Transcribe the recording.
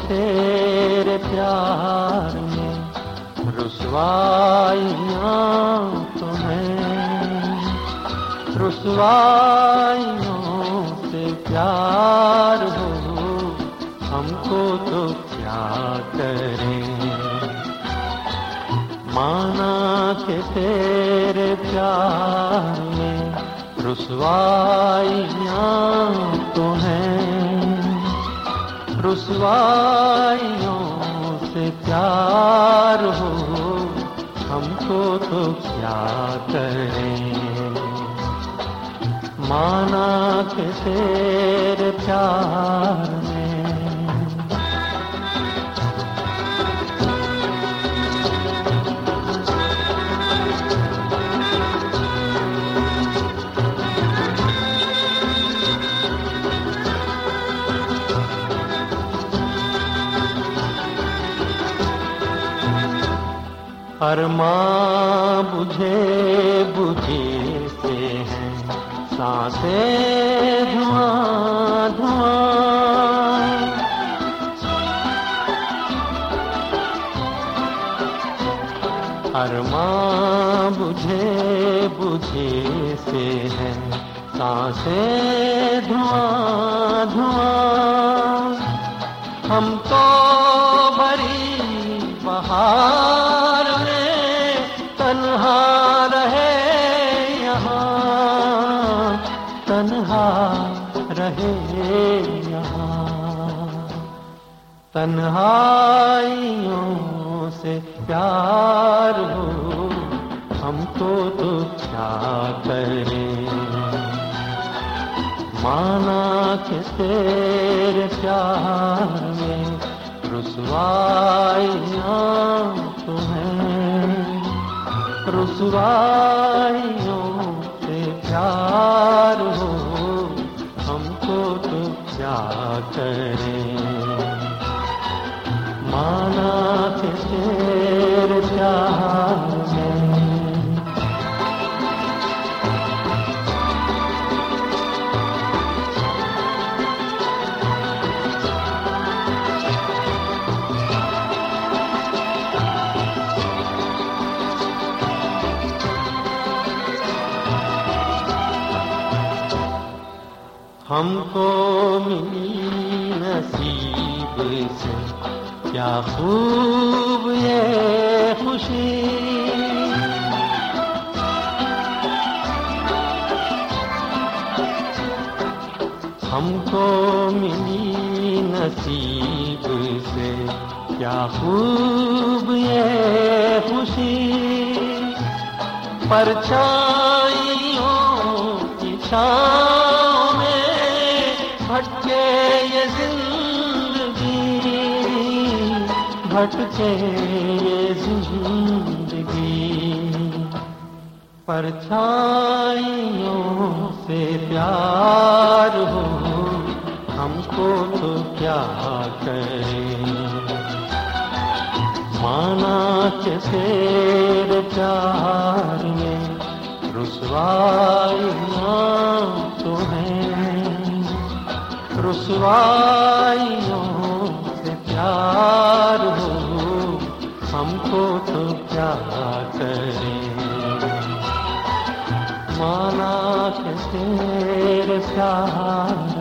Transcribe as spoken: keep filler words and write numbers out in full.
तेरे प्यार में रुसवाइयाँ तो हैं, रुसवाइयों से प्यार हो हमको तो क्या करें। माना के तेरे प्यार में रुसवाइयाँ तो हैं, रुसवाइयों से प्यार हो हमको तो क्या करें। माना के तेरे प्यार में अरमां बुझे बुझे से हैं, सांसें धुआं धुआं। अरमां बुझे बुझे से हैं, सांसें धुआं धुआं। हम तो भरी बहार तन्हा रहे यहाँ, तन्हा रहे यहाँ। तन्हाइयों से प्यार हो हमको तो क्या करें। माना के तेरे प्यार में रुसवाइयाँ तो हैं, रुसवाइयों से प्यार हो हमको तो क्या करें। माना के तेरे प्यार में हमको मिली नसीब से क्या खूब ये खुशी। हमको मिली नसीब से क्या खूब ये खुशी। परछाइयों की छाँव में भटके ये जिंदगी, भटके ये जिंदगी। परछाइयों से प्यार हो हमको तो क्या करें। माना के तेरे प्यार में रुसवाइयाँ तो हैं, रुसवाइयों से प्यार हो हमको तो क्या करें। माना के तेरे प्यार